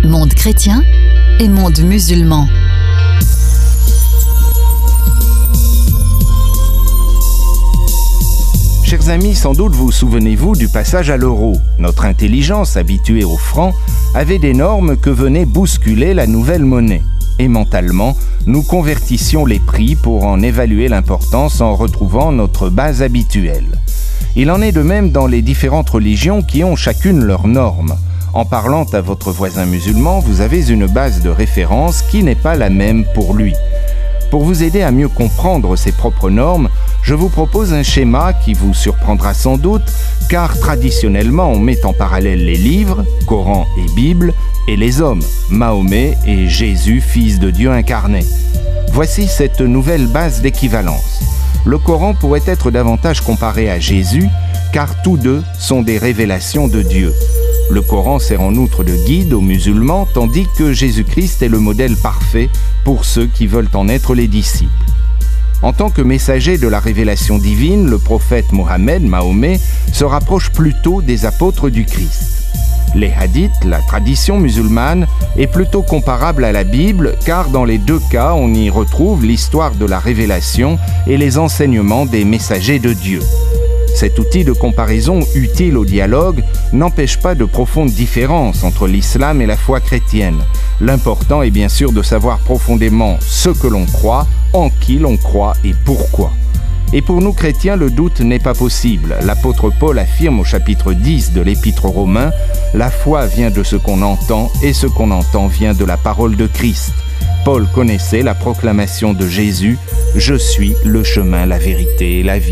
monde chrétien et monde musulman. Chers amis, sans doute vous souvenez-vous du passage à l'euro. Notre intelligence, habituée au franc, avait des normes que venait bousculer la nouvelle monnaie. Et mentalement, nous convertissions les prix pour en évaluer l'importance en retrouvant notre base habituelle. Il en est de même dans les différentes religions qui ont chacune leurs normes. En parlant à votre voisin musulman, vous avez une base de référence qui n'est pas la même pour lui. Pour vous aider à mieux comprendre ses propres normes, je vous propose un schéma qui vous surprendra sans doute, car traditionnellement on met en parallèle les livres, Coran et Bible, et les hommes, Mahomet et Jésus, fils de Dieu incarné. Voici cette nouvelle base d'équivalence. Le Coran pourrait être davantage comparé à Jésus, car tous deux sont des révélations de Dieu. Le Coran sert en outre de guide aux musulmans, tandis que Jésus-Christ est le modèle parfait pour ceux qui veulent en être les disciples. En tant que messager de la révélation divine, le prophète Mohammed, Mahomet, se rapproche plutôt des apôtres du Christ. Les hadiths, la tradition musulmane, est plutôt comparable à la Bible, car dans les deux cas, on y retrouve l'histoire de la révélation et les enseignements des messagers de Dieu. Cet outil de comparaison utile au dialogue n'empêche pas de profondes différences entre l'islam et la foi chrétienne. L'important est bien sûr de savoir profondément ce que l'on croit, en qui l'on croit et pourquoi. Et pour nous chrétiens, le doute n'est pas possible. L'apôtre Paul affirme au chapitre 10 de l'Épître aux Romains « La foi vient de ce qu'on entend et ce qu'on entend vient de la parole de Christ ». Paul connaissait la proclamation de Jésus « Je suis le chemin, la vérité et la vie ».